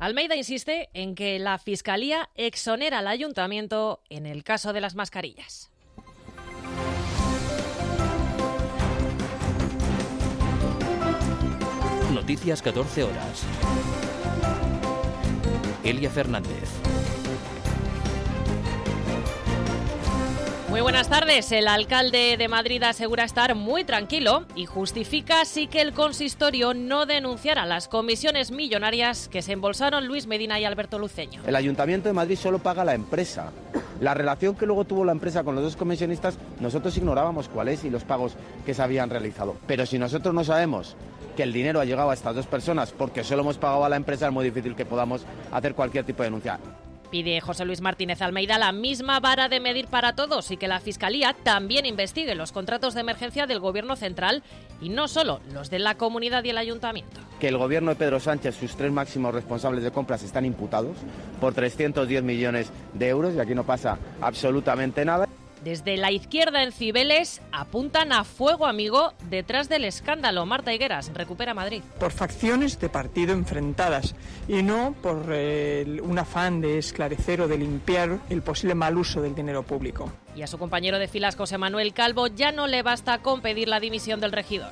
Almeida insiste en que la Fiscalía exonera al Ayuntamiento en el caso de las mascarillas. Noticias 14 horas. Elia Fernández. Muy buenas tardes. El alcalde de Madrid asegura estar muy tranquilo y justifica así que el consistorio no denunciara las comisiones millonarias que se embolsaron Luis Medina y Alberto Luceño. El Ayuntamiento de Madrid solo paga a la empresa. La relación que luego tuvo la empresa con los dos comisionistas, nosotros ignorábamos cuál es y los pagos que se habían realizado. Pero si nosotros no sabemos que el dinero ha llegado a estas dos personas porque solo hemos pagado a la empresa, es muy difícil que podamos hacer cualquier tipo de denuncia. Pide José Luis Martínez Almeida la misma vara de medir para todos y que la Fiscalía también investigue los contratos de emergencia del Gobierno central y no solo los de la Comunidad y el Ayuntamiento. Que el Gobierno de Pedro Sánchez, sus tres máximos responsables de compras, están imputados por 310 millones de euros y aquí no pasa absolutamente nada. Desde la izquierda en Cibeles apuntan a fuego amigo detrás del escándalo. Marta Higueras, Recupera Madrid. Por facciones de partido enfrentadas y no por un afán de esclarecer o de limpiar el posible mal uso del dinero público. Y a su compañero de filas, José Manuel Calvo, ya no le basta con pedir la dimisión del regidor.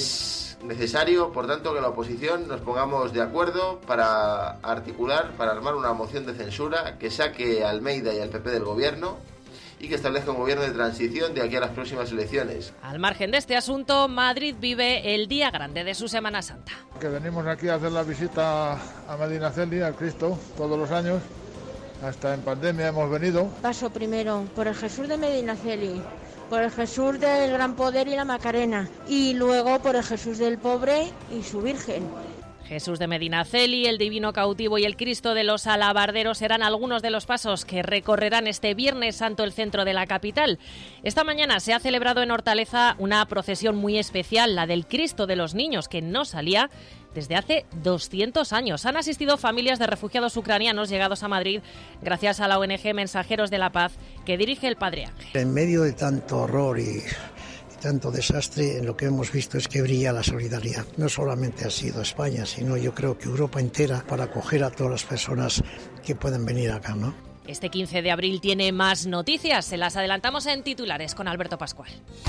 Es necesario, por tanto, que la oposición nos pongamos de acuerdo para articular, para armar una moción de censura que saque a Almeida y al PP del gobierno y que establezca un gobierno de transición de aquí a las próximas elecciones. Al margen de este asunto, Madrid vive el día grande de su Semana Santa. Que venimos aquí a hacer la visita a Medinaceli, al Cristo, todos los años. Hasta en pandemia hemos venido. Paso primero por el Jesús de Medinaceli, por el Jesús del Gran Poder y la Macarena, y luego por el Jesús del Pobre y su Virgen. Jesús de Medinaceli, el Divino Cautivo y el Cristo de los Alabarderos serán algunos de los pasos que recorrerán este Viernes Santo el centro de la capital. Esta mañana se ha celebrado en Hortaleza una procesión muy especial, la del Cristo de los Niños, que no salía desde hace 200 años. Han asistido familias de refugiados ucranianos llegados a Madrid gracias a la ONG Mensajeros de la Paz que dirige el Padre Ángel. En medio de tanto horror y tanto desastre, en lo que hemos visto es que brilla la solidaridad. No solamente ha sido España, sino yo creo que Europa entera, para acoger a todas las personas que pueden venir acá, ¿no? Este 15 de abril tiene más noticias. Se las adelantamos en titulares con Alberto Pascual.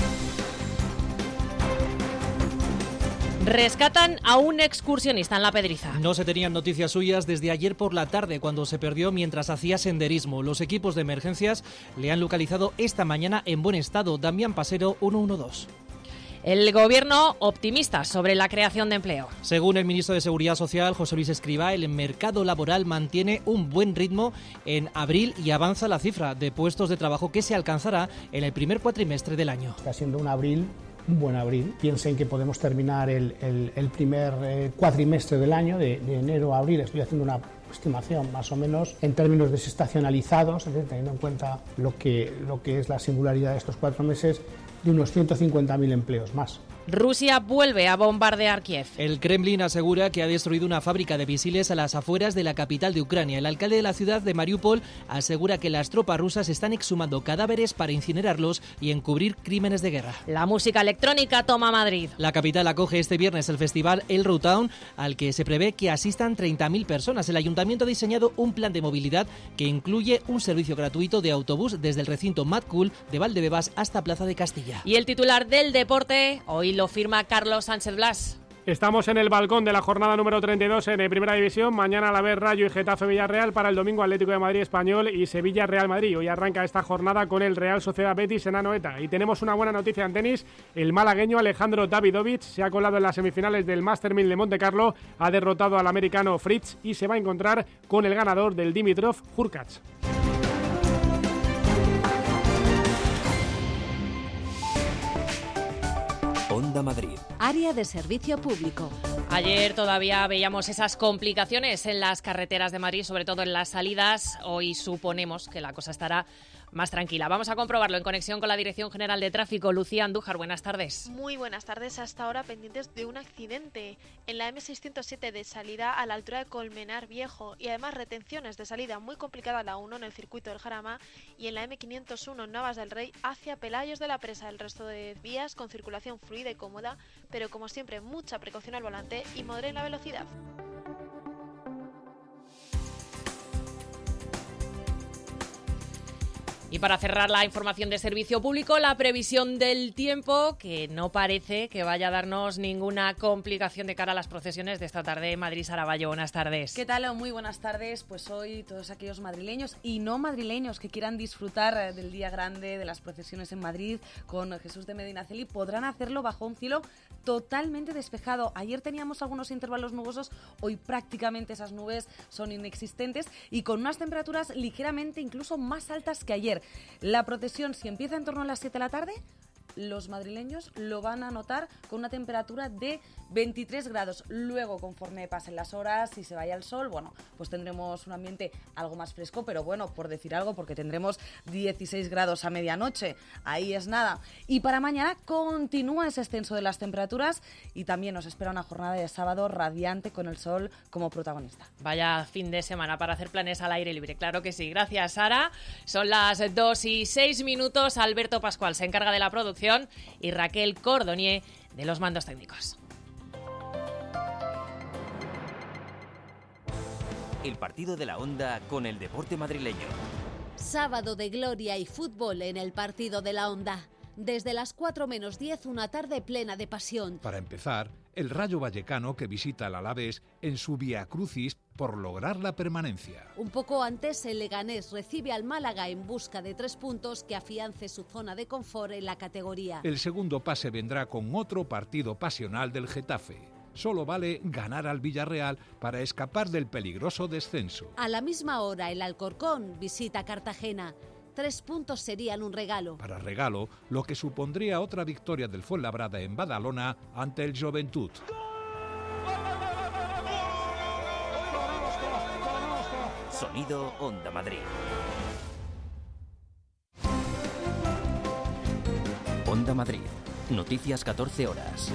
Rescatan a un excursionista en La Pedriza. No se tenían noticias suyas desde ayer por la tarde, cuando se perdió mientras hacía senderismo. Los equipos de emergencias le han localizado esta mañana en buen estado. Damián Pasero, 112. El Gobierno optimista sobre la creación de empleo. Según el ministro de Seguridad Social, José Luis Escrivá, el mercado laboral mantiene un buen ritmo en abril y avanza la cifra de puestos de trabajo que se alcanzará en el primer cuatrimestre del año. Está siendo un buen abril. Piensen que podemos terminar el primer cuatrimestre del año, de enero a abril. Estoy haciendo una estimación más o menos en términos desestacionalizados, teniendo en cuenta lo que es la singularidad de estos 4 meses, de unos 150.000 empleos más. Rusia vuelve a bombardear Kiev. El Kremlin asegura que ha destruido una fábrica de misiles a las afueras de la capital de Ucrania. El alcalde de la ciudad de Mariupol asegura que las tropas rusas están exhumando cadáveres para incinerarlos y encubrir crímenes de guerra. La música electrónica toma Madrid. La capital acoge este viernes el festival El Rotown, al que se prevé que asistan 30.000 personas. El ayuntamiento ha diseñado un plan de movilidad que incluye un servicio gratuito de autobús desde el recinto Mad Cool de Valdebebas hasta Plaza de Castilla. Y el titular del deporte hoy lo firma Carlos Sánchez Blas. Estamos en el balcón de la jornada número 32 en Primera División. Mañana a la vez Rayo y Getafe Villarreal, para el domingo Atlético de Madrid Español y Sevilla Real Madrid. Hoy arranca esta jornada con el Real Sociedad Betis en Anoeta. Y tenemos una buena noticia en tenis. El malagueño Alejandro Davidovich se ha colado en las semifinales del Master 1000 de Montecarlo, ha derrotado al americano Fritz y se va a encontrar con el ganador del Dimitrov, Hurkacz. Onda Madrid. Área de servicio público. Ayer todavía veíamos esas complicaciones en las carreteras de Madrid, sobre todo en las salidas. Hoy suponemos que la cosa estará más tranquila. Vamos a comprobarlo en conexión con la Dirección General de Tráfico. Lucía Andújar, buenas tardes. Muy buenas tardes. Hasta ahora pendientes de un accidente en la M607 de salida a la altura de Colmenar Viejo y además retenciones de salida muy complicada la 1 en el circuito del Jarama y en la M501 en Navas del Rey hacia Pelayos de la Presa. El resto de vías con circulación fluida y cómoda, pero como siempre mucha precaución al volante y moderen la velocidad. Y para cerrar la información de servicio público, la previsión del tiempo, que no parece que vaya a darnos ninguna complicación de cara a las procesiones de esta tarde. Madrid-Saraballo, buenas tardes. ¿Qué tal? Muy buenas tardes. Pues hoy todos aquellos madrileños y no madrileños que quieran disfrutar del día grande de las procesiones en Madrid con Jesús de Medinaceli podrán hacerlo bajo un cielo totalmente despejado. Ayer teníamos algunos intervalos nubosos, hoy prácticamente esas nubes son inexistentes y con unas temperaturas ligeramente incluso más altas que ayer. La procesión, si empieza en torno a las 7 de la tarde, los madrileños lo van a notar con una temperatura de 23 grados. Luego, conforme pasen las horas y se vaya el sol, bueno, pues tendremos un ambiente algo más fresco, pero bueno, por decir algo, porque tendremos 16 grados a medianoche. Ahí es nada. Y para mañana continúa ese ascenso de las temperaturas y también nos espera una jornada de sábado radiante con el sol como protagonista. Vaya fin de semana para hacer planes al aire libre, claro que sí. Gracias, Sara. Son las 2:06. Alberto Pascual se encarga de la producción y Raquel Cordonier de los mandos técnicos. El partido de la Onda con el deporte madrileño. Sábado de gloria y fútbol en el partido de la Onda. Desde las 4:10, una tarde plena de pasión. Para empezar, el Rayo Vallecano que visita al Alavés en su Vía Crucis por lograr la permanencia. Un poco antes, el Leganés recibe al Málaga en busca de 3 puntos que afiance su zona de confort en la categoría. El segundo pase vendrá con otro partido pasional del Getafe. Solo vale ganar al Villarreal para escapar del peligroso descenso. A la misma hora, el Alcorcón visita Cartagena. 3 puntos serían un regalo. Para regalo, lo que supondría otra victoria del Fuenlabrada en Badalona ante el Joventut. Sonido Onda Madrid. Onda Madrid. Noticias 14 horas.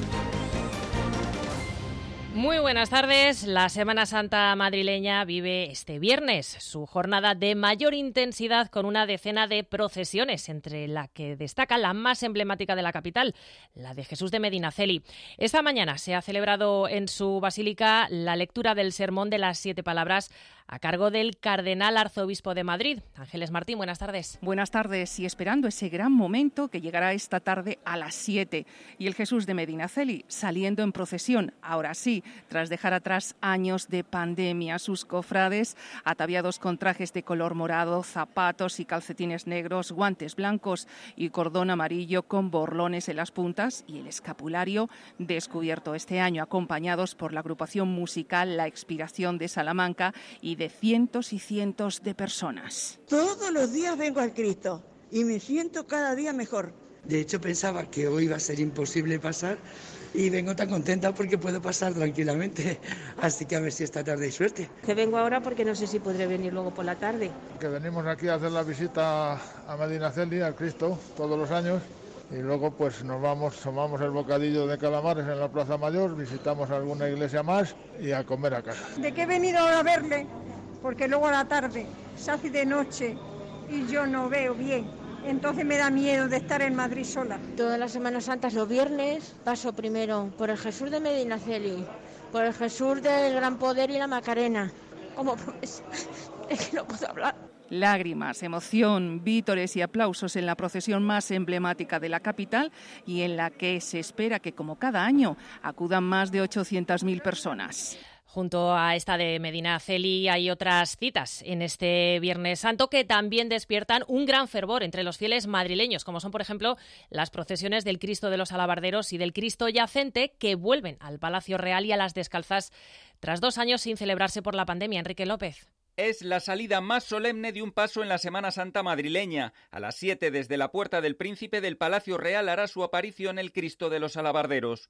Muy buenas tardes. La Semana Santa madrileña vive este viernes su jornada de mayor intensidad con una decena de procesiones, entre la que destaca la más emblemática de la capital, la de Jesús de Medinaceli. Esta mañana se ha celebrado en su basílica la lectura del Sermón de las 7 Palabras a cargo del Cardenal Arzobispo de Madrid. Ángeles Martín, buenas tardes. Buenas tardes, y esperando ese gran momento que llegará esta tarde a las 7 y el Jesús de Medinaceli saliendo en procesión, ahora sí, tras dejar atrás años de pandemia. Sus cofrades, ataviados con trajes de color morado, zapatos y calcetines negros, guantes blancos y cordón amarillo con borlones en las puntas y el escapulario descubierto este año, acompañados por la agrupación musical La Expiración de Salamanca y de cientos y cientos de personas. Todos los días vengo al Cristo y me siento cada día mejor. De hecho, pensaba que hoy iba a ser imposible pasar y vengo tan contenta porque puedo pasar tranquilamente. Así que a ver si esta tarde hay suerte. Que vengo ahora porque no sé si podré venir luego por la tarde. Que venimos aquí a hacer la visita a Medinaceli, al Cristo, todos los años. Y luego pues nos vamos, tomamos el bocadillo de calamares en la Plaza Mayor, visitamos alguna iglesia más y a comer a casa. ¿De qué he venido ahora a verle? Porque luego a la tarde se hace de noche y yo no veo bien. Entonces me da miedo de estar en Madrid sola. Todas las Semanas Santas, los viernes, paso primero por el Jesús de Medinaceli, por el Jesús del Gran Poder y la Macarena. ¿Cómo pues? Es que no puedo hablar. Lágrimas, emoción, vítores y aplausos en la procesión más emblemática de la capital y en la que se espera que, como cada año, acudan más de 800.000 personas. Junto a esta de Medinaceli hay otras citas en este Viernes Santo que también despiertan un gran fervor entre los fieles madrileños, como son, por ejemplo, las procesiones del Cristo de los Alabarderos y del Cristo Yacente, que vuelven al Palacio Real y a las Descalzas tras 2 años sin celebrarse por la pandemia. Enrique López. Es la salida más solemne de un paso en la Semana Santa madrileña. A las 7, desde la Puerta del Príncipe del Palacio Real, hará su aparición el Cristo de los Alabarderos.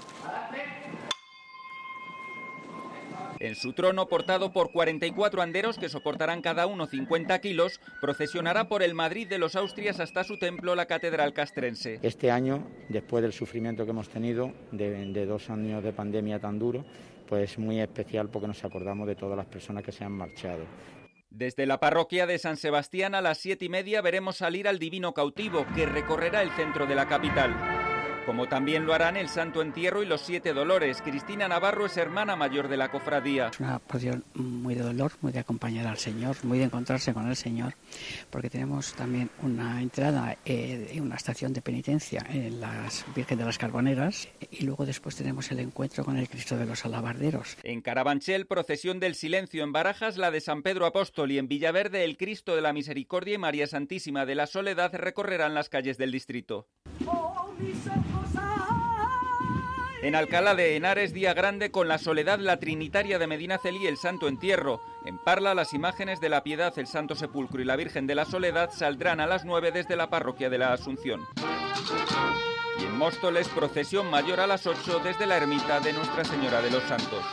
En su trono, portado por 44 anderos que soportarán cada uno 50 kilos, procesionará por el Madrid de los Austrias hasta su templo, la Catedral Castrense. Este año, después del sufrimiento que hemos tenido, de 2 años de pandemia tan duro, pues muy especial porque nos acordamos de todas las personas que se han marchado. Desde la parroquia de San Sebastián a las 7:30 veremos salir al Divino Cautivo, que recorrerá el centro de la capital. como también lo harán el Santo Entierro y los 7 Dolores. Cristina Navarro es hermana mayor de la cofradía. Es una procesión muy de dolor, muy de acompañar al Señor, muy de encontrarse con el Señor, porque tenemos también una entrada en una estación de penitencia en la Virgen de las Carboneras y luego después tenemos el encuentro con el Cristo de los Alabarderos. En Carabanchel, procesión del silencio. En Barajas, la de San Pedro Apóstol, y en Villaverde, el Cristo de la Misericordia y María Santísima de la Soledad recorrerán las calles del distrito. En Alcalá de Henares, día grande con la Soledad, la Trinitaria de Medinaceli y el Santo Entierro. En Parla, las imágenes de la Piedad, el Santo Sepulcro y la Virgen de la Soledad saldrán a las 9 desde la parroquia de la Asunción. Y en Móstoles, procesión mayor a las 8 desde la ermita de Nuestra Señora de los Santos.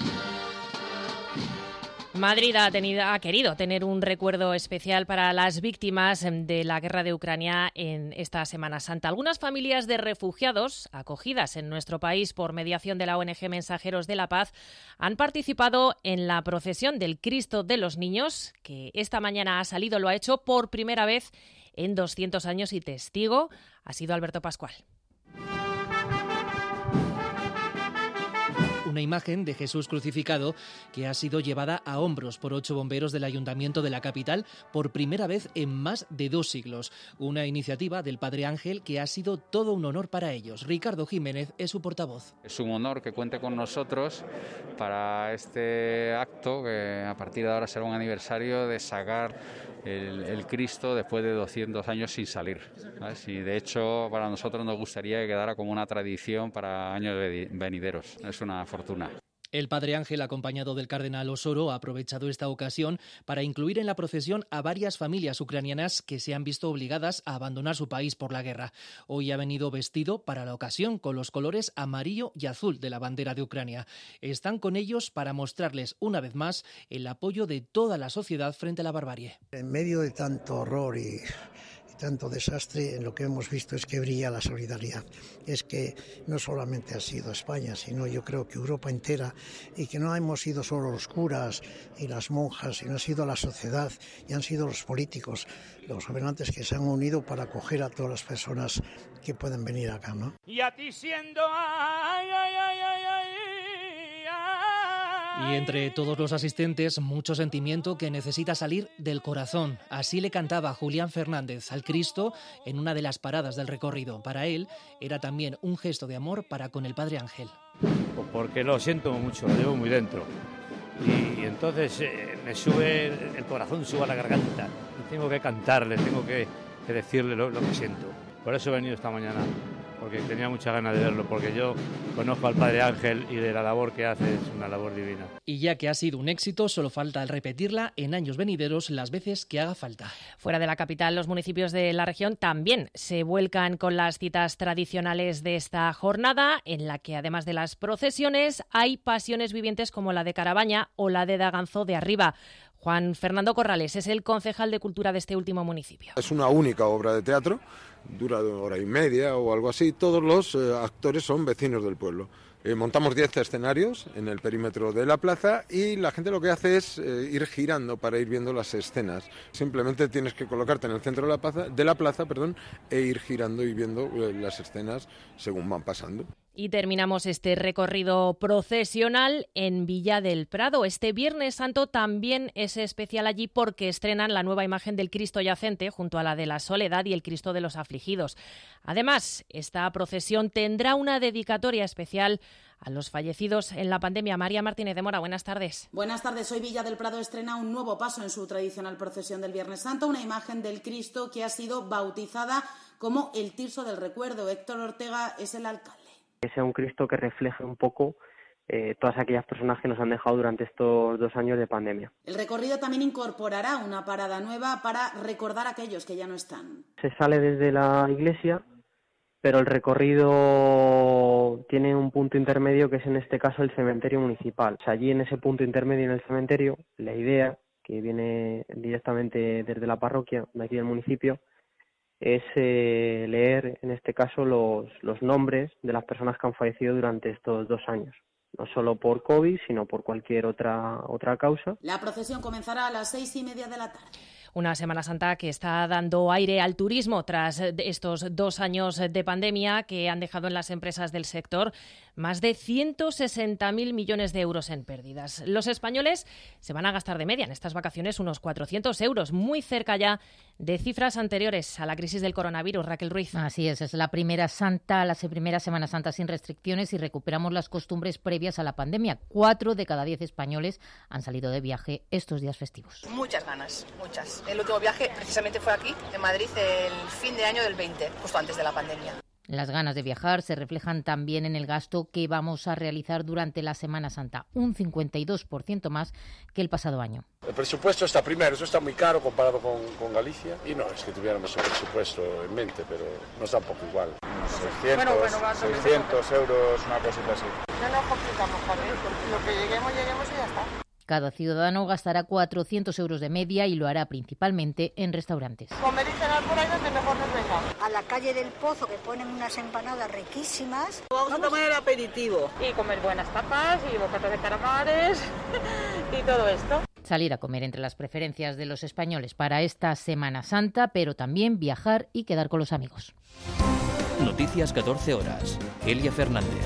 Madrid ha querido tener un recuerdo especial para las víctimas de la guerra de Ucrania en esta Semana Santa. Algunas familias de refugiados acogidas en nuestro país por mediación de la ONG Mensajeros de la Paz han participado en la procesión del Cristo de los Niños, que esta mañana lo ha hecho por primera vez en 200 años, y testigo ha sido Alberto Pascual. Una imagen de Jesús crucificado que ha sido llevada a hombros por 8 bomberos del Ayuntamiento de la capital por primera vez en más de 2 siglos. Una iniciativa del Padre Ángel que ha sido todo un honor para ellos. Ricardo Jiménez es su portavoz. Es un honor que cuente con nosotros para este acto, que a partir de ahora será un aniversario de sacar el Cristo después de 200 años sin salir, ¿sabes? Y de hecho para nosotros nos gustaría que quedara como una tradición para años venideros. Es una fortuna. El Padre Ángel, acompañado del cardenal Osoro, ha aprovechado esta ocasión para incluir en la procesión a varias familias ucranianas que se han visto obligadas a abandonar su país por la guerra. Hoy ha venido vestido para la ocasión con los colores amarillo y azul de la bandera de Ucrania. Están con ellos para mostrarles una vez más el apoyo de toda la sociedad frente a la barbarie. En medio de tanto horror y tanto desastre, en lo que hemos visto es que brilla la solidaridad. Es que no solamente ha sido España, sino yo creo que Europa entera, y que no hemos sido solo los curas y las monjas, sino ha sido la sociedad y han sido los políticos, los gobernantes que se han unido para acoger a todas las personas que pueden venir acá, ¿no? Y a ti siendo ay, ay, ay, ay, ay. Y entre todos los asistentes, mucho sentimiento que necesita salir del corazón. Así le cantaba Julián Fernández al Cristo en una de las paradas del recorrido. Para él era también un gesto de amor para con el Padre Ángel. Porque lo siento mucho, lo llevo muy dentro. Y entonces me sube el corazón, sube a la garganta. Y tengo que cantarle, tengo que decirle lo que siento. Por eso he venido esta mañana, porque tenía mucha ganas de verlo, porque yo conozco al Padre Ángel y de la labor que hace, es una labor divina. Y ya que ha sido un éxito, solo falta repetirla en años venideros las veces que haga falta. Fuera de la capital, los municipios de la región también se vuelcan con las citas tradicionales de esta jornada, en la que además de las procesiones hay pasiones vivientes como la de Carabaña o la de Daganzo de Arriba. Juan Fernando Corrales es el concejal de Cultura de este último municipio. Es una única obra de teatro, dura 1 hora y media o algo así. Todos los actores son vecinos del pueblo. Montamos 10 escenarios en el perímetro de la plaza y la gente lo que hace es ir girando para ir viendo las escenas. Simplemente tienes que colocarte en el centro de la plaza, e ir girando y viendo las escenas según van pasando. Y terminamos este recorrido procesional en Villa del Prado. Este Viernes Santo también es especial allí porque estrenan la nueva imagen del Cristo yacente junto a la de la Soledad y el Cristo de los Afligidos. Además, esta procesión tendrá una dedicatoria especial a los fallecidos en la pandemia. María Martínez de Mora, buenas tardes. Buenas tardes. Hoy Villa del Prado estrena un nuevo paso en su tradicional procesión del Viernes Santo, una imagen del Cristo que ha sido bautizada como el Tirso del Recuerdo. Héctor Ortega es el alcalde. Que sea un Cristo que refleje un poco todas aquellas personas que nos han dejado durante estos 2 años de pandemia. El recorrido también incorporará una parada nueva para recordar a aquellos que ya no están. Se sale desde la iglesia, pero el recorrido tiene un punto intermedio que es en este caso el cementerio municipal. O sea, allí en ese punto intermedio en el cementerio, la idea, que viene directamente desde la parroquia de aquí del municipio, es leer, en este caso, los nombres de las personas que han fallecido durante estos 2 años. No solo por COVID, sino por cualquier otra causa. La procesión comenzará a las 6:30 de la tarde. Una Semana Santa que está dando aire al turismo tras estos 2 años de pandemia que han dejado en las empresas del sector más de 160.000 millones de euros en pérdidas. Los españoles se van a gastar de media en estas vacaciones unos 400 euros, muy cerca ya de cifras anteriores a la crisis del coronavirus. Raquel Ruiz. Así es la primera Semana Santa sin restricciones y recuperamos las costumbres previas a la pandemia. 4 de cada 10 españoles han salido de viaje estos días festivos. Muchas ganas, muchas. El último viaje precisamente fue aquí, en Madrid, el fin de año del 20, justo antes de la pandemia. Las ganas de viajar se reflejan también en el gasto que vamos a realizar durante la Semana Santa, un 52% más que el pasado año. El presupuesto está primero, eso está muy caro comparado con Galicia, y no es que tuviéramos un presupuesto en mente, pero nos da un poco igual. 600 euros, una cosita así. No nos complicamos, Javier, lo que lleguemos y ya está. Cada ciudadano gastará 400 euros de media y lo hará principalmente en restaurantes. Comer y cenar por ahí donde mejor nos venga. A la calle del Pozo, que ponen unas empanadas riquísimas. Vamos a tomar el aperitivo. Y comer buenas tapas y bocatas de calamares y todo esto. Salir a comer entre las preferencias de los españoles para esta Semana Santa, pero también viajar y quedar con los amigos. Noticias 14 horas. Elia Fernández.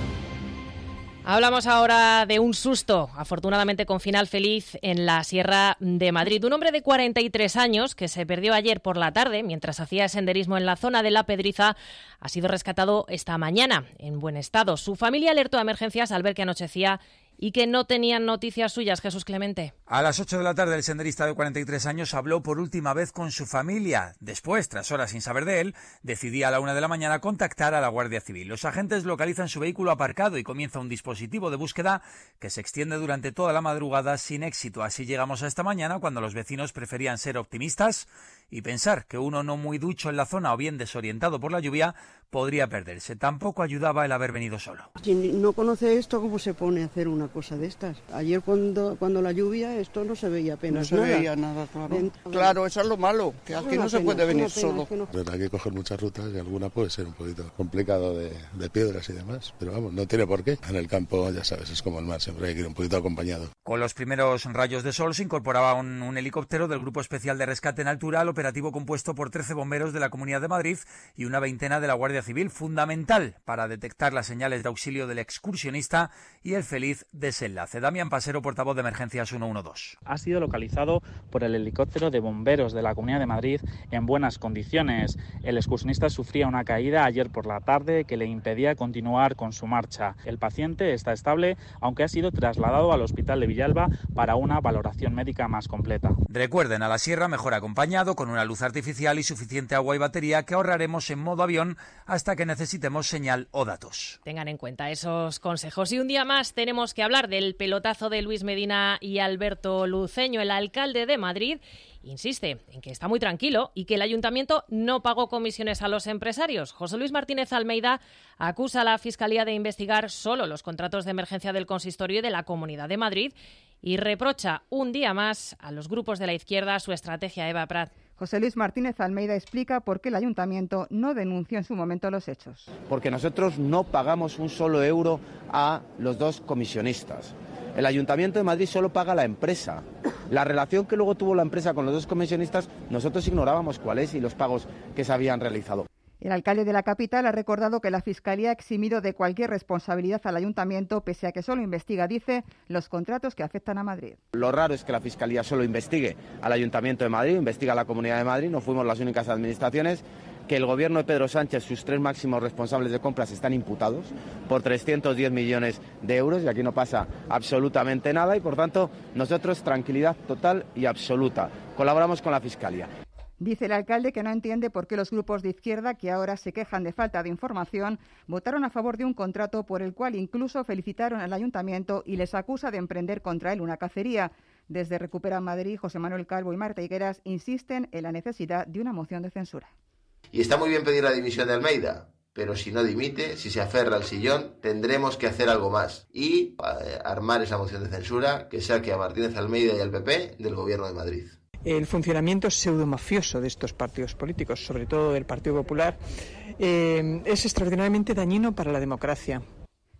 Hablamos ahora de un susto, afortunadamente con final feliz, en la Sierra de Madrid. Un hombre de 43 años que se perdió ayer por la tarde mientras hacía senderismo en la zona de La Pedriza ha sido rescatado esta mañana en buen estado. Su familia alertó a emergencias al ver que anochecía y que no tenían noticias suyas. Jesús Clemente. A las 8 de la tarde el senderista de 43 años habló por última vez con su familia. Después, tras horas sin saber de él, decidía a la 1 de la mañana contactar a la Guardia Civil. Los agentes localizan su vehículo aparcado y comienza un dispositivo de búsqueda que se extiende durante toda la madrugada sin éxito. Así llegamos a esta mañana, cuando los vecinos preferían ser optimistas y pensar que uno no muy ducho en la zona o bien desorientado por la lluvia podría perderse. Tampoco ayudaba el haber venido solo. Quien no conoce esto, ¿cómo se pone a hacer una cosa de estas? Ayer cuando la lluvia, esto no se veía apenas nada. No se veía nada, claro. Claro, eso es lo malo, que aquí no se puede venir solo. Hay que coger muchas rutas y alguna puede ser un poquito complicado de piedras y demás, pero vamos, no tiene por qué. En el campo, ya sabes, es como el mar, siempre hay que ir un poquito acompañado. Con los primeros rayos de sol se incorporaba un helicóptero del Grupo Especial de Rescate en Altura al operativo compuesto por 13 bomberos de la Comunidad de Madrid y una veintena de la Guardia Civil, fundamental para detectar las señales de auxilio del excursionista y el feliz desenlace. Damián Pasero, portavoz de Emergencias 112. Ha sido localizado por el helicóptero de bomberos de la Comunidad de Madrid en buenas condiciones. El excursionista sufría una caída ayer por la tarde que le impedía continuar con su marcha. El paciente está estable, aunque ha sido trasladado al hospital de Villalba para una valoración médica más completa. Recuerden, a la sierra mejor acompañado, con una luz artificial y suficiente agua y batería que ahorraremos en modo avión hasta que necesitemos señal o datos. Tengan en cuenta esos consejos. Y un día más tenemos que hablar del pelotazo de Luis Medina y Alberto Luceño. El alcalde de Madrid insiste en que está muy tranquilo y que el ayuntamiento no pagó comisiones a los empresarios. José Luis Martínez Almeida acusa a la Fiscalía de investigar solo los contratos de emergencia del Consistorio y de la Comunidad de Madrid y reprocha un día más a los grupos de la izquierda su estrategia. Eva Prat. José Luis Martínez Almeida explica por qué el ayuntamiento no denunció en su momento los hechos. Porque nosotros no pagamos un solo euro a los dos comisionistas. El Ayuntamiento de Madrid solo paga a la empresa. La relación que luego tuvo la empresa con los dos comisionistas, nosotros ignorábamos cuál es y los pagos que se habían realizado. El alcalde de la capital ha recordado que la Fiscalía ha eximido de cualquier responsabilidad al Ayuntamiento, pese a que solo investiga, dice, los contratos que afectan a Madrid. Lo raro es que la Fiscalía solo investigue al Ayuntamiento de Madrid, investiga a la Comunidad de Madrid, no fuimos las únicas administraciones, que el gobierno de Pedro Sánchez, sus 3 máximos responsables de compras, están imputados por 310 millones de euros y aquí no pasa absolutamente nada y, por tanto, nosotros tranquilidad total y absoluta. Colaboramos con la Fiscalía. Dice el alcalde que no entiende por qué los grupos de izquierda, que ahora se quejan de falta de información, votaron a favor de un contrato por el cual incluso felicitaron al ayuntamiento y les acusa de emprender contra él una cacería. Desde Recupera Madrid, José Manuel Calvo y Marta Higueras insisten en la necesidad de una moción de censura. Y está muy bien pedir la dimisión de Almeida, pero si no dimite, si se aferra al sillón, tendremos que hacer algo más y armar esa moción de censura que saque a Martínez Almeida y al PP del Gobierno de Madrid. El funcionamiento pseudomafioso de estos partidos políticos, sobre todo del Partido Popular, es extraordinariamente dañino para la democracia.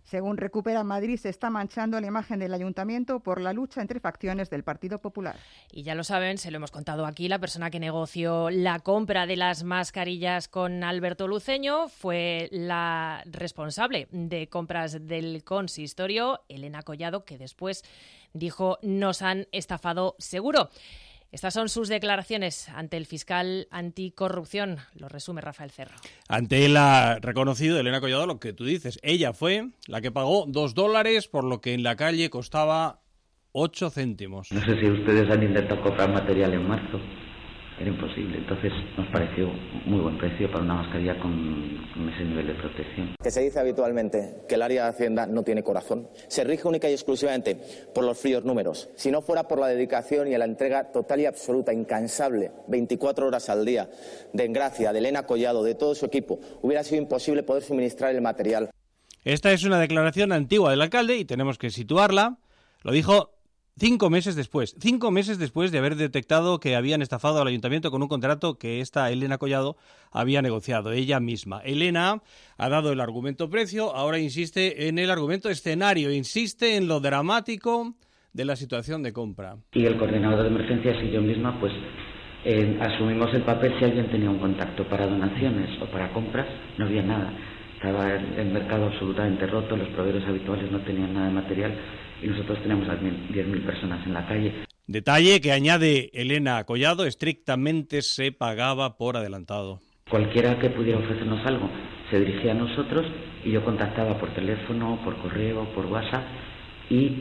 Según Recupera Madrid, se está manchando la imagen del ayuntamiento por la lucha entre facciones del Partido Popular. Y ya lo saben, se lo hemos contado aquí, la persona que negoció la compra de las mascarillas con Alberto Luceño fue la responsable de compras del consistorio, Elena Collado, que después dijo: nos han estafado seguro. Estas son sus declaraciones ante el fiscal anticorrupción. Lo resume Rafael Cerro. Ante él ha reconocido Elena Collado lo que tú dices. Ella fue la que pagó $2 por lo que en la calle costaba 8 céntimos. No sé si ustedes han intentado comprar material en marzo. Era imposible. Entonces nos pareció muy buen precio para una mascarilla con ese nivel de protección. Que se dice habitualmente que el área de Hacienda no tiene corazón. Se rige única y exclusivamente por los fríos números. Si no fuera por la dedicación y la entrega total y absoluta, incansable, 24 horas al día, de Engracia, de Elena Collado, de todo su equipo, hubiera sido imposible poder suministrar el material. Esta es una declaración antigua del alcalde y tenemos que situarla. Lo dijo 5 meses después de haber detectado que habían estafado al ayuntamiento con un contrato que esta Elena Collado había negociado ella misma. Elena ha dado el argumento precio, ahora insiste en el argumento escenario, insiste en lo dramático de la situación de compra. Y el coordinador de emergencias y yo misma pues asumimos el papel si alguien tenía un contacto para donaciones o para compras, no había nada. Estaba el mercado absolutamente roto, los proveedores habituales no tenían nada de material y nosotros teníamos a 10.000 personas en la calle. Detalle que añade Elena Collado, estrictamente se pagaba por adelantado. Cualquiera que pudiera ofrecernos algo se dirigía a nosotros y yo contactaba por teléfono, por correo, por WhatsApp y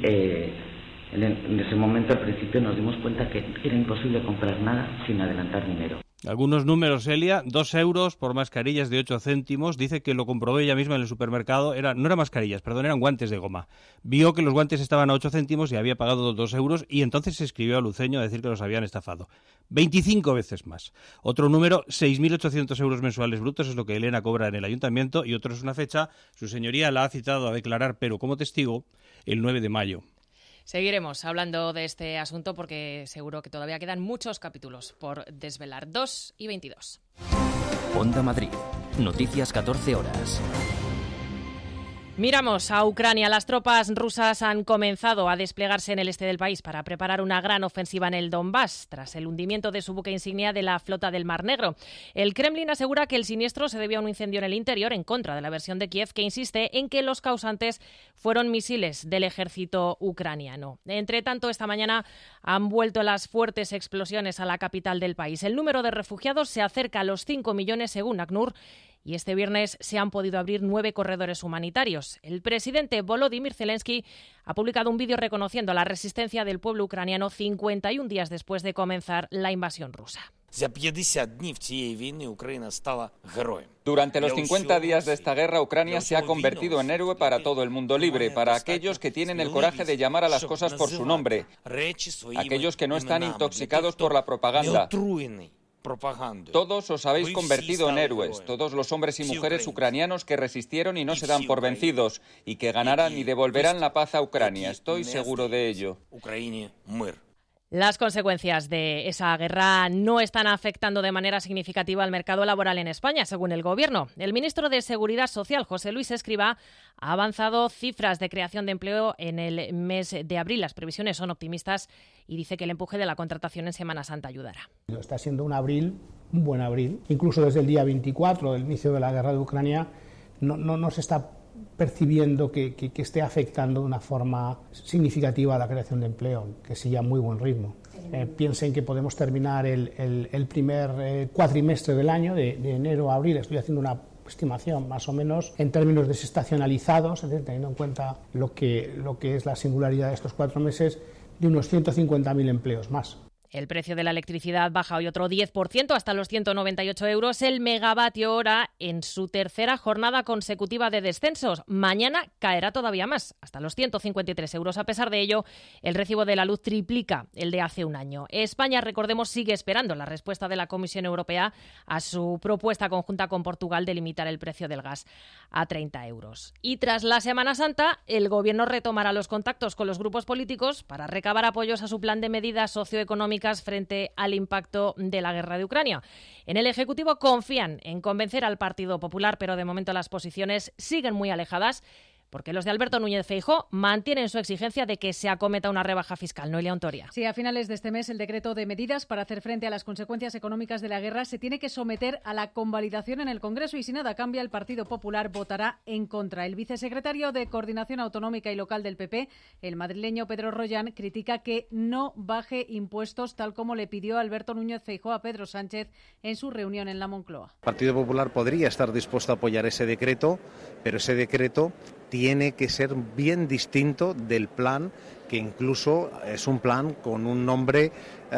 en ese momento al principio nos dimos cuenta que era imposible comprar nada sin adelantar dinero. Algunos números, Elia, 2 euros por mascarillas de 8 céntimos. Dice que lo comprobó ella misma en el supermercado. No eran mascarillas, eran guantes de goma. Vio que los guantes estaban a 8 céntimos y había pagado 2 euros y entonces se escribió a Luceño a decir que los habían estafado. 25 veces más. Otro número, 6.800 euros mensuales brutos es lo que Elena cobra en el ayuntamiento y otro es una fecha. Su señoría la ha citado a declarar, pero como testigo, el 9 de mayo. Seguiremos hablando de este asunto porque seguro que todavía quedan muchos capítulos por desvelar. 2:22. Onda Madrid. Noticias 14 horas. Miramos a Ucrania. Las tropas rusas han comenzado a desplegarse en el este del país para preparar una gran ofensiva en el Donbass, tras el hundimiento de su buque insignia de la flota del Mar Negro. El Kremlin asegura que el siniestro se debió a un incendio en el interior, en contra de la versión de Kiev, que insiste en que los causantes fueron misiles del ejército ucraniano. Entre tanto, esta mañana han vuelto las fuertes explosiones a la capital del país. El número de refugiados se acerca a los 5 millones, según ACNUR, y este viernes se han podido abrir 9 corredores humanitarios. El presidente Volodymyr Zelensky ha publicado un vídeo reconociendo la resistencia del pueblo ucraniano 51 días después de comenzar la invasión rusa. Durante los 50 días de esta guerra, Ucrania se ha convertido en héroe para todo el mundo libre, para aquellos que tienen el coraje de llamar a las cosas por su nombre, aquellos que no están intoxicados por la propaganda. Todos os habéis convertido en héroes, todos los hombres y mujeres ucranianos que resistieron y no se dan por vencidos, y que ganarán y devolverán la paz a Ucrania. Estoy seguro de ello. Las consecuencias de esa guerra no están afectando de manera significativa al mercado laboral en España, según el Gobierno. El ministro de Seguridad Social, José Luis Escrivá, ha avanzado cifras de creación de empleo en el mes de abril. Las previsiones son optimistas y dice que el empuje de la contratación en Semana Santa ayudará. Está siendo un buen abril. Incluso desde el día 24 del inicio de la guerra de Ucrania no se está percibiendo que esté afectando de una forma significativa a la creación de empleo, que sigue a muy buen ritmo. Piensen que podemos terminar el primer cuatrimestre del año, de enero a abril, estoy haciendo una estimación más o menos en términos desestacionalizados, teniendo en cuenta lo que es la singularidad de estos 4 meses, de unos 150.000 empleos más. El precio de la electricidad baja hoy otro 10% hasta los 198 euros el megavatio hora en su tercera jornada consecutiva de descensos. Mañana caerá todavía más, hasta los 153 euros. A pesar de ello, el recibo de la luz triplica el de hace un año. España, recordemos, sigue esperando la respuesta de la Comisión Europea a su propuesta conjunta con Portugal de limitar el precio del gas a 30 euros. Y tras la Semana Santa, el Gobierno retomará los contactos con los grupos políticos para recabar apoyos a su plan de medidas socioeconómicas frente al impacto de la guerra de Ucrania. En el Ejecutivo confían en convencer al Partido Popular, pero de momento las posiciones siguen muy alejadas. porque los de Alberto Núñez Feijóo mantienen su exigencia de que se acometa una rebaja fiscal. Noelia Ontoria. Sí, a finales de este mes el decreto de medidas para hacer frente a las consecuencias económicas de la guerra se tiene que someter a la convalidación en el Congreso y si nada cambia el Partido Popular votará en contra. El vicesecretario de Coordinación Autonómica y Local del PP, el madrileño Pedro Rollán, critica que no baje impuestos tal como le pidió Alberto Núñez Feijóo a Pedro Sánchez en su reunión en la Moncloa. El Partido Popular podría estar dispuesto a apoyar ese decreto, pero ese decreto tiene que ser bien distinto del plan, que incluso es un plan con un nombre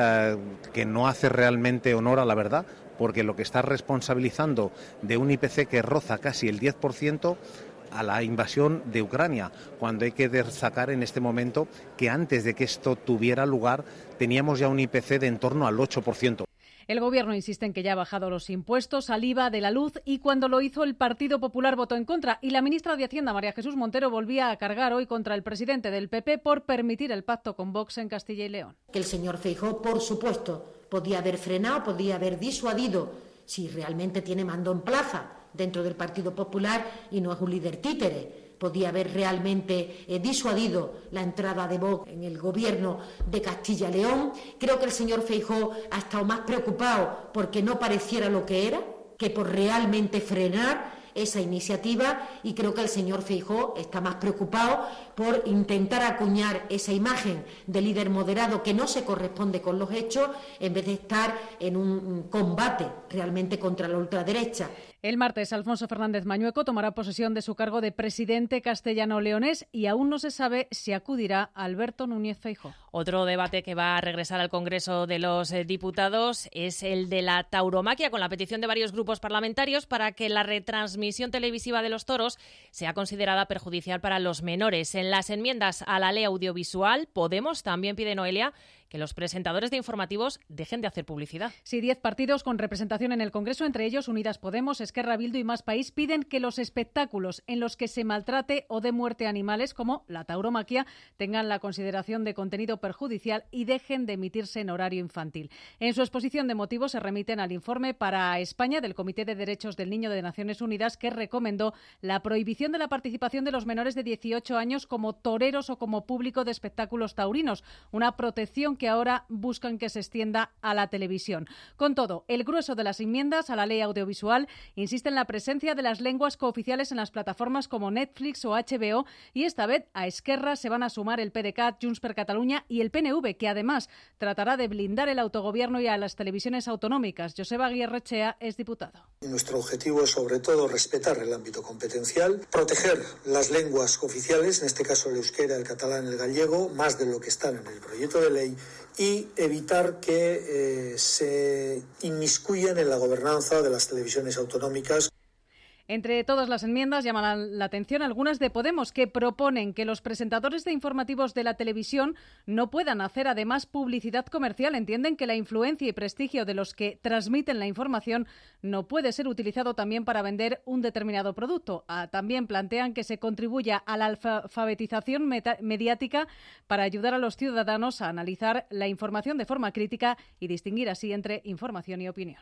que no hace realmente honor a la verdad, porque lo que está responsabilizando de un IPC que roza casi el 10% a la invasión de Ucrania, cuando hay que destacar en este momento que antes de que esto tuviera lugar teníamos ya un IPC de en torno al 8%. El Gobierno insiste en que ya ha bajado los impuestos al IVA de la luz y cuando lo hizo el Partido Popular votó en contra y la ministra de Hacienda, María Jesús Montero, volvía a cargar hoy contra el presidente del PP por permitir el pacto con Vox en Castilla y León. Que el señor Feijóo, por supuesto, podía haber frenado, podía haber disuadido si realmente tiene mando en plaza dentro del Partido Popular y no es un líder títere. Podía haber realmente disuadido la entrada de Vox en el gobierno de Castilla y León. Creo que el señor Feijóo ha estado más preocupado porque no pareciera lo que era que por realmente frenar esa iniciativa y creo que el señor Feijóo está más preocupado por intentar acuñar esa imagen de líder moderado que no se corresponde con los hechos en vez de estar en un combate realmente contra la ultraderecha. El martes, Alfonso Fernández Mañueco tomará posesión de su cargo de presidente castellano-leonés y aún no se sabe si acudirá Alberto Núñez Feijóo. Otro debate que va a regresar al Congreso de los Diputados es el de la tauromaquia, con la petición de varios grupos parlamentarios para que la retransmisión televisiva de los toros sea considerada perjudicial para los menores. En las enmiendas a la ley audiovisual, Podemos también pide, Noelia, que los presentadores de informativos dejen de hacer publicidad. Sí, 10 partidos con representación en el Congreso, entre ellos Unidas Podemos, Esquerra Bildu y Más País, piden que los espectáculos en los que se maltrate o dé muerte a animales, como la tauromaquia, tengan la consideración de contenido perjudicial y dejen de emitirse en horario infantil. En su exposición de motivos se remiten al informe para España del Comité de Derechos del Niño de Naciones Unidas, que recomendó la prohibición de la participación de los menores de 18 años como toreros o como público de espectáculos taurinos, una protección que ahora buscan que se extienda a la televisión. Con todo, el grueso de las enmiendas a la ley audiovisual insiste en la presencia de las lenguas cooficiales en las plataformas como Netflix o HBO y esta vez a Esquerra se van a sumar el PDeCAT, Junts per Catalunya y el PNV, que además tratará de blindar el autogobierno y a las televisiones autonómicas. Joseba Aguirrechea es diputado. Nuestro objetivo es sobre todo respetar el ámbito competencial, proteger las lenguas oficiales, en este caso el euskera, el catalán, el gallego, más de lo que están en el proyecto de ley, y evitar que se inmiscuyan en la gobernanza de las televisiones autonómicas. Entre todas las enmiendas llaman la atención algunas de Podemos, que proponen que los presentadores de informativos de la televisión no puedan hacer además publicidad comercial. Entienden que la influencia y prestigio de los que transmiten la información no puede ser utilizado también para vender un determinado producto. También plantean que se contribuya a la alfabetización mediática para ayudar a los ciudadanos a analizar la información de forma crítica y distinguir así entre información y opinión.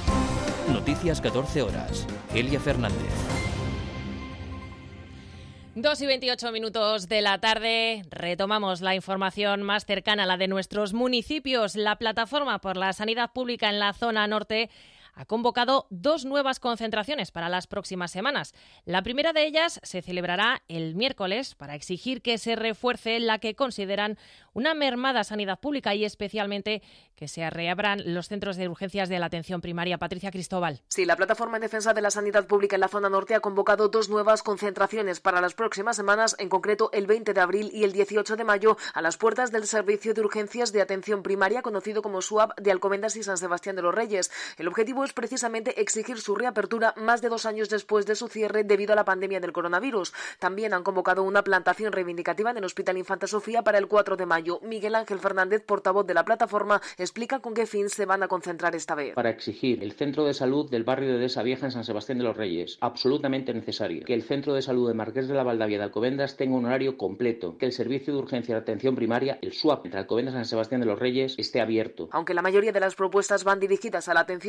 Noticias 14 horas. Elia Fernández. 2:28 de la tarde, retomamos la información más cercana a la de nuestros municipios. La Plataforma por la Sanidad Pública en la zona norte ha convocado 2 nuevas concentraciones para las próximas semanas. La primera de ellas se celebrará el miércoles para exigir que se refuerce la que consideran una mermada sanidad pública y especialmente que se reabran los centros de urgencias de la atención primaria. Patricia Cristóbal. Sí, la Plataforma en Defensa de la Sanidad Pública en la zona norte ha convocado 2 nuevas concentraciones para las próximas semanas, en concreto el 20 de abril y el 18 de mayo, a las puertas del Servicio de Urgencias de Atención Primaria, conocido como SUAP, de Alcobendas y San Sebastián de los Reyes. El objetivo es precisamente exigir su reapertura más de 2 años después de su cierre debido a la pandemia del coronavirus. También han convocado una plantación reivindicativa en el Hospital Infanta Sofía para el 4 de mayo. Miguel Ángel Fernández, portavoz de la plataforma, explica con qué fin se van a concentrar esta vez. Para exigir el centro de salud del barrio de Dehesa Vieja en San Sebastián de los Reyes, absolutamente necesario. Que el centro de salud de Marqués de la Valdavia de Alcobendas tenga un horario completo. Que el servicio de urgencia de atención primaria, el SUAP, entre Alcobendas y San Sebastián de los Reyes, esté abierto. Aunque la mayoría de las propuestas van dirigidas a la atención primaria,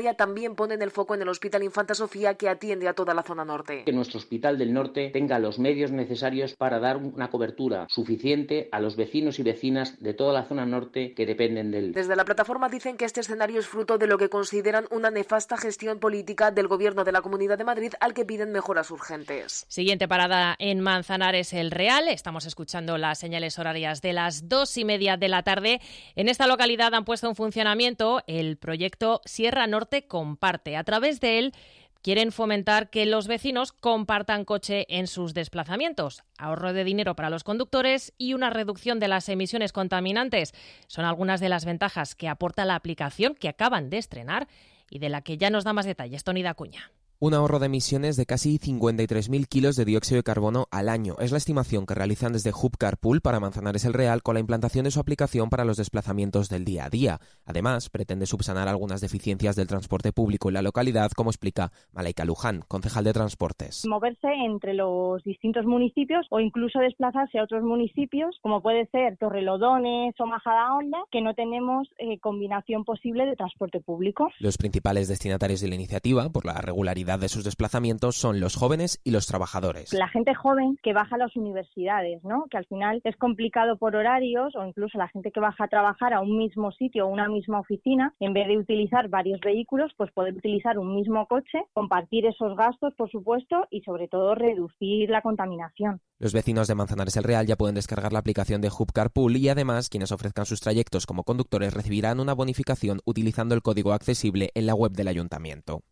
primaria también ponen el foco en el Hospital Infanta Sofía, que atiende a toda la zona norte. Que nuestro Hospital del Norte tenga los medios necesarios para dar una cobertura suficiente a los vecinos y vecinas de toda la zona norte que dependen de él. Desde la plataforma dicen que este escenario es fruto de lo que consideran una nefasta gestión política del Gobierno de la Comunidad de Madrid, al que piden mejoras urgentes. Siguiente parada en Manzanares el Real. Estamos escuchando las señales horarias de las 2:30 de la tarde. En esta localidad han puesto en funcionamiento el proyecto Sierra Norte Comparte. A través de él quieren fomentar que los vecinos compartan coche en sus desplazamientos. Ahorro de dinero para los conductores y una reducción de las emisiones contaminantes son algunas de las ventajas que aporta la aplicación que acaban de estrenar y de la que ya nos da más detalles Tony Dacuña. Un ahorro de emisiones de casi 53.000 kilos de dióxido de carbono al año. Es la estimación que realizan desde Hub Carpool para Manzanares el Real con la implantación de su aplicación para los desplazamientos del día a día. Además, pretende subsanar algunas deficiencias del transporte público en la localidad, como explica Malaika Luján, concejal de Transportes. Moverse entre los distintos municipios o incluso desplazarse a otros municipios, como puede ser Torrelodones o Majadahonda, que no tenemos combinación posible de transporte público. Los principales destinatarios de la iniciativa, por la regularidad de sus desplazamientos, son los jóvenes y los trabajadores. La gente joven que baja a las universidades, ¿no? Que al final es complicado por horarios, o incluso la gente que baja a trabajar a un mismo sitio o una misma oficina, en vez de utilizar varios vehículos, pues poder utilizar un mismo coche, compartir esos gastos, por supuesto, y sobre todo reducir la contaminación. Los vecinos de Manzanares el Real ya pueden descargar la aplicación de Hub Carpool y además quienes ofrezcan sus trayectos como conductores recibirán una bonificación utilizando el código accesible en la web del ayuntamiento.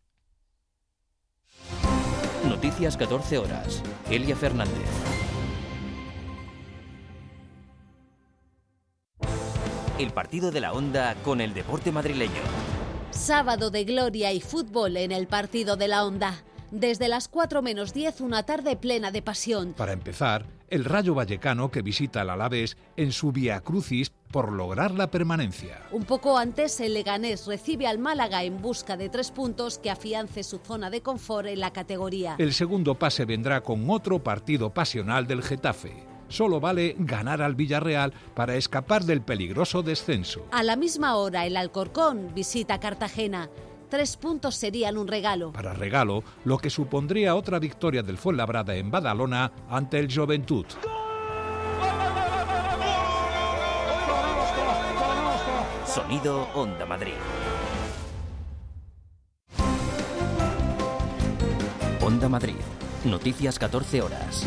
Noticias 14 horas. Elia Fernández. El partido de la Onda con el deporte madrileño. Sábado de gloria y fútbol en el partido de la Onda. Desde las 4 menos 10, una tarde plena de pasión. Para empezar, el Rayo Vallecano que visita al Alavés en su Vía Crucis por lograr la permanencia. Un poco antes, el Leganés recibe al Málaga en busca de 3 puntos que afiance su zona de confort en la categoría. El segundo pase vendrá con otro partido pasional del Getafe. Solo vale ganar al Villarreal para escapar del peligroso descenso. A la misma hora, el Alcorcón visita Cartagena. 3 puntos serían un regalo. Para regalo, lo que supondría otra victoria del Fuenlabrada en Badalona ante el Joventut. Sonido Onda Madrid. Onda Madrid. Noticias 14 horas.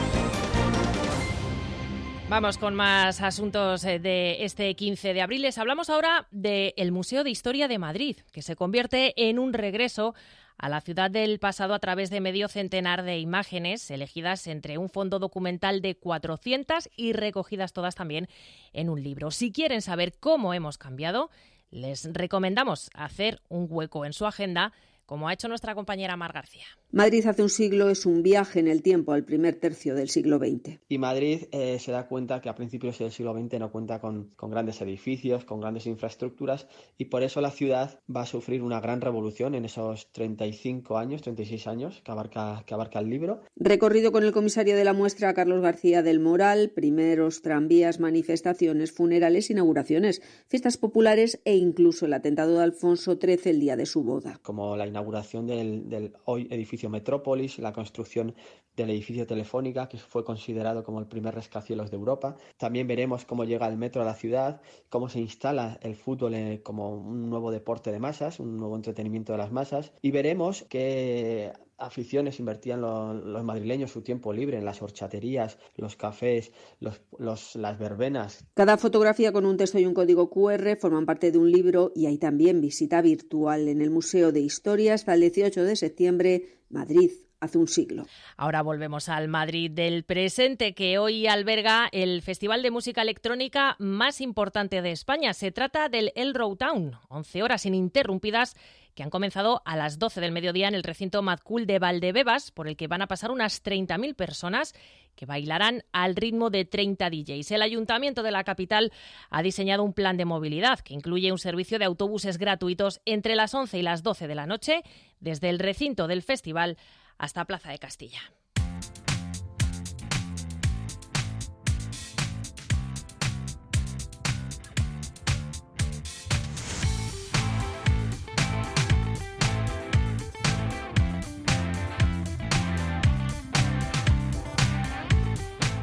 Vamos con más asuntos de este 15 de abril. Les hablamos ahora del Museo de Historia de Madrid, que se convierte en un regreso a la ciudad del pasado a través de medio centenar de imágenes elegidas entre un fondo documental de 400 y recogidas todas también en un libro. Si quieren saber cómo hemos cambiado, les recomendamos hacer un hueco en su agenda, como ha hecho nuestra compañera Mar García. Madrid hace un siglo es un viaje en el tiempo al primer tercio del siglo XX. Y Madrid se da cuenta que a principios del siglo XX no cuenta con grandes edificios, con grandes infraestructuras, y por eso la ciudad va a sufrir una gran revolución en esos 35 años, 36 años que abarca el libro. Recorrido con el comisario de la muestra, Carlos García del Moral, primeros tranvías, manifestaciones, funerales, inauguraciones, fiestas populares e incluso el atentado de Alfonso XIII el día de su boda. Como la inauguración del hoy edificio Metrópolis, la construcción del edificio Telefónica, que fue considerado como el primer rascacielos de Europa. También veremos cómo llega el metro a la ciudad, cómo se instala el fútbol como un nuevo deporte de masas, un nuevo entretenimiento de las masas, y veremos que aficiones invertían los madrileños su tiempo libre en las horchaterías, los cafés, las verbenas. Cada fotografía con un texto y un código QR forman parte de un libro y hay también visita virtual en el Museo de Historia hasta el 18 de septiembre, Madrid. Hace un siglo. Ahora volvemos al Madrid del presente, que hoy alberga el festival de música electrónica más importante de España. Se trata del El Rowtown, 11 horas ininterrumpidas que han comenzado a las 12 del mediodía en el recinto Mad Cool de Valdebebas, por el que van a pasar unas 30.000 personas que bailarán al ritmo de 30 DJs. El Ayuntamiento de la capital ha diseñado un plan de movilidad que incluye un servicio de autobuses gratuitos entre las 11 y las 12 de la noche desde el recinto del festival hasta Plaza de Castilla.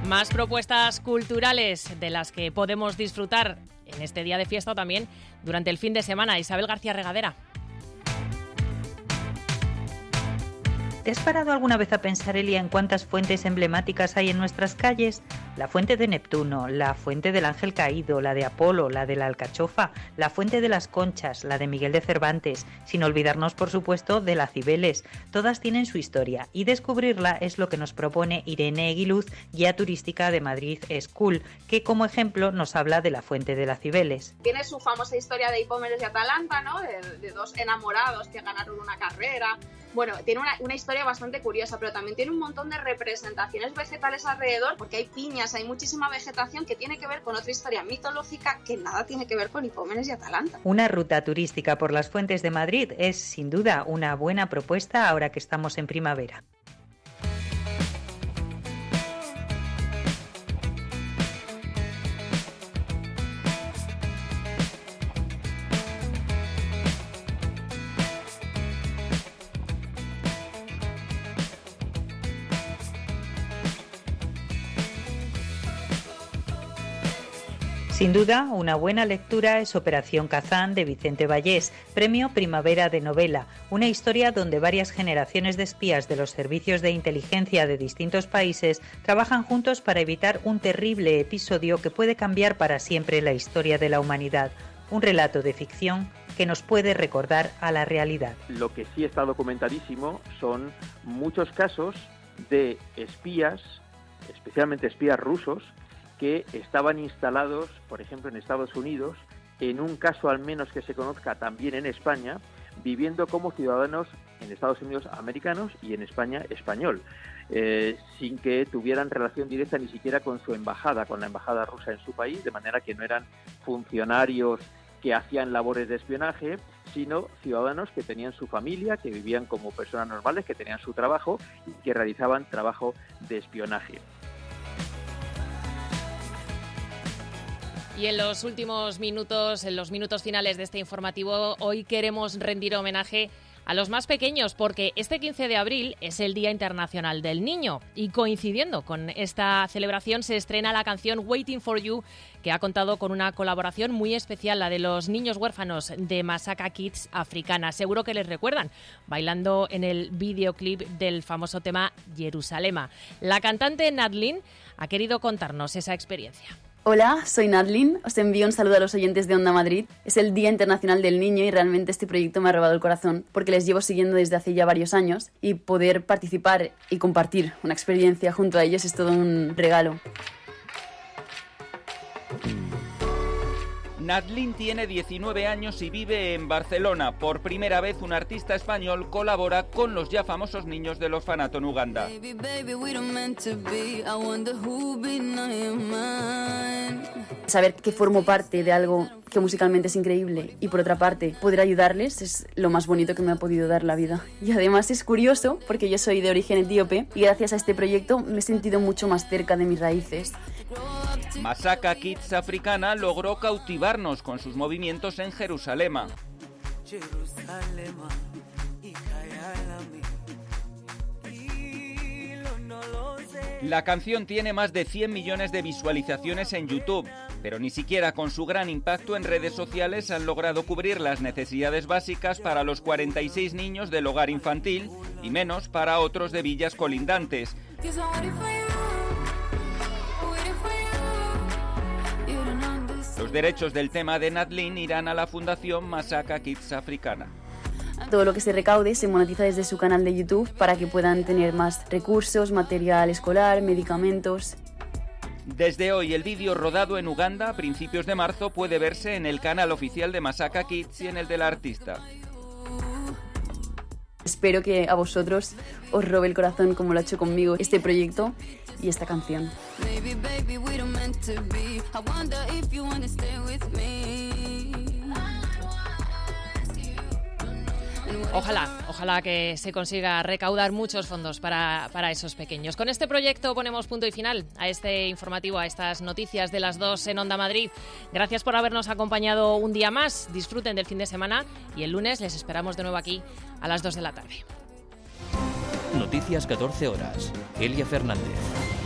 Más propuestas culturales de las que podemos disfrutar en este día de fiesta o también durante el fin de semana. Isabel García Regadera. ¿Te has parado alguna vez a pensar, Elia, en cuántas fuentes emblemáticas hay en nuestras calles? La fuente de Neptuno, la fuente del Ángel Caído, la de Apolo, la de la Alcachofa, la fuente de las Conchas, la de Miguel de Cervantes, sin olvidarnos, por supuesto, de la Cibeles. Todas tienen su historia y descubrirla es lo que nos propone Irene Eguiluz, guía turística de Madrid School, que como ejemplo nos habla de la fuente de la Cibeles. Tiene su famosa historia de Hipómenes y Atalanta, ¿no? De dos enamorados que ganaron una carrera. Bueno, tiene una historia bastante curiosa, pero también tiene un montón de representaciones vegetales alrededor, porque hay piñas, hay muchísima vegetación que tiene que ver con otra historia mitológica que nada tiene que ver con Hipómenes y Atalanta. Una ruta turística por las fuentes de Madrid es sin duda una buena propuesta ahora que estamos en primavera. Sin duda, una buena lectura es Operación Kazán de Vicente Vallés, Premio Primavera de Novela, una historia donde varias generaciones de espías de los servicios de inteligencia de distintos países trabajan juntos para evitar un terrible episodio que puede cambiar para siempre la historia de la humanidad. Un relato de ficción que nos puede recordar a la realidad. Lo que sí está documentadísimo son muchos casos de espías, especialmente espías rusos, que estaban instalados, por ejemplo, en Estados Unidos, en un caso al menos que se conozca también en España, viviendo como ciudadanos en Estados Unidos americanos y en España español, sin que tuvieran relación directa ni siquiera con su embajada, con la embajada rusa en su país, de manera que no eran funcionarios que hacían labores de espionaje, sino ciudadanos que tenían su familia, que vivían como personas normales, que tenían su trabajo y que realizaban trabajo de espionaje. Y en los últimos minutos, en los minutos finales de este informativo, hoy queremos rendir homenaje a los más pequeños, porque este 15 de abril es el Día Internacional del Niño y coincidiendo con esta celebración se estrena la canción Waiting for You, que ha contado con una colaboración muy especial, la de los niños huérfanos de Masaka Kids Africana. Seguro que les recuerdan, bailando en el videoclip del famoso tema Jerusalema. La cantante Nadlin ha querido contarnos esa experiencia. Hola, soy Nadlin, os envío un saludo a los oyentes de Onda Madrid. Es el Día Internacional del Niño y realmente este proyecto me ha robado el corazón porque les llevo siguiendo desde hace ya varios años y poder participar y compartir una experiencia junto a ellos es todo un regalo. Nadlin tiene 19 años y vive en Barcelona. Por primera vez un artista español colabora con los ya famosos niños del orfanato en Uganda. Saber que formo parte de algo que musicalmente es increíble y por otra parte poder ayudarles es lo más bonito que me ha podido dar la vida. Y además es curioso porque yo soy de origen etíope y gracias a este proyecto me he sentido mucho más cerca de mis raíces. Masaka Kids Africana logró cautivarnos con sus movimientos en Jerusalema. La canción tiene más de 100 millones de visualizaciones en YouTube, pero ni siquiera con su gran impacto en redes sociales han logrado cubrir las necesidades básicas para los 46 niños del hogar infantil y menos para otros de villas colindantes. Los derechos del tema de Nadlin irán a la Fundación Masaka Kids Africana. Todo lo que se recaude se monetiza desde su canal de YouTube para que puedan tener más recursos, material escolar, medicamentos. Desde hoy el vídeo rodado en Uganda a principios de marzo puede verse en el canal oficial de Masaka Kids y en el del artista. Espero que a vosotros os robe el corazón como lo ha hecho conmigo este proyecto y esta canción. Ojalá que se consiga recaudar muchos fondos para esos pequeños. Con este proyecto ponemos punto y final a este informativo, a estas noticias de las 2 en Onda Madrid. Gracias por habernos acompañado un día más. Disfruten del fin de semana y el lunes les esperamos de nuevo aquí a las 2 de la tarde. Noticias 14 horas. Elia Fernández.